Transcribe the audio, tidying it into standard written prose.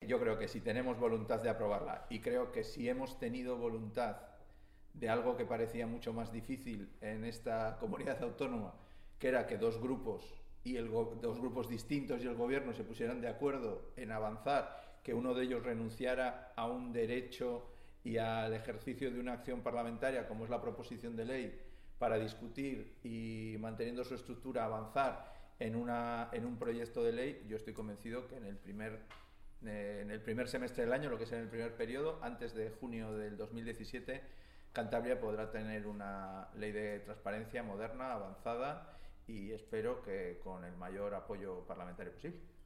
yo creo que si tenemos voluntad de aprobarla, y creo que si hemos tenido voluntad de algo que parecía mucho más difícil en esta comunidad autónoma, que era que dos grupos dos grupos distintos y el gobierno se pusieran de acuerdo en avanzar, que uno de ellos renunciara a un derecho y al ejercicio de una acción parlamentaria como es la proposición de ley para discutir y manteniendo su estructura avanzar en un proyecto de ley, yo estoy convencido que en el primer semestre del año, lo que es en el primer periodo, antes de junio del 2017, Cantabria podrá tener una ley de transparencia moderna, avanzada y espero que con el mayor apoyo parlamentario posible.